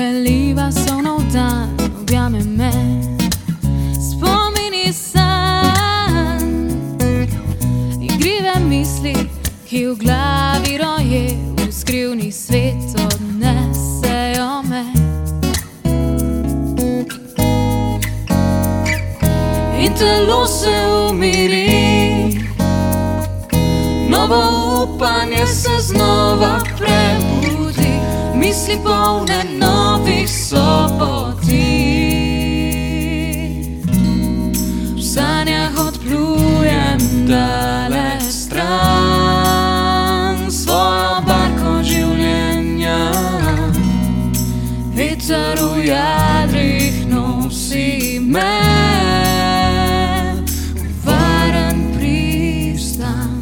preliva sonov dan, objame me, spomini san, igrive misli, ki v glavi roje, v skrivni svet odnesejo me. In telo se umiri, novo upanje se znova prebudi, misli polne novih soboti. V sanjah odplujem daleč stran, svojo barko življenja. Veter v jadrih nosi me v varen pristan.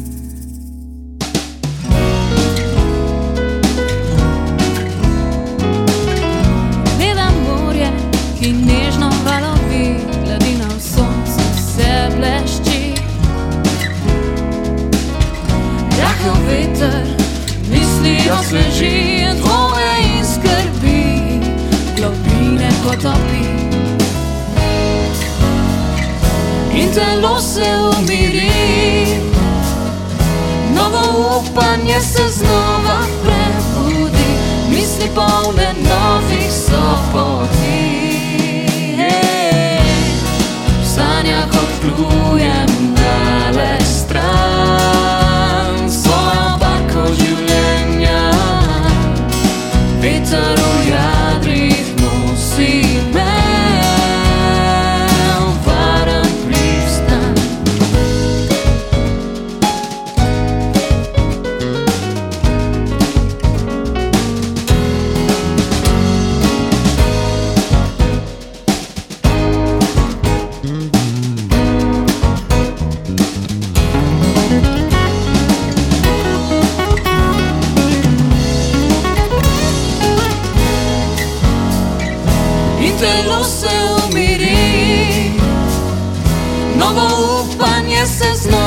Gledam morje, ki nežno valovi, gladina v soncu se blešči. Rahel veter misli osveži, dvome in skrbi globine potopi. In telo se umiri, novo upanje se znova prebudi, misli polne novih soboti. V sanjah odplujem daleč stran, svojo barko življenja. Veter v jadrih nosi me v varen pristan. In telo se umiri, novo upanje se znova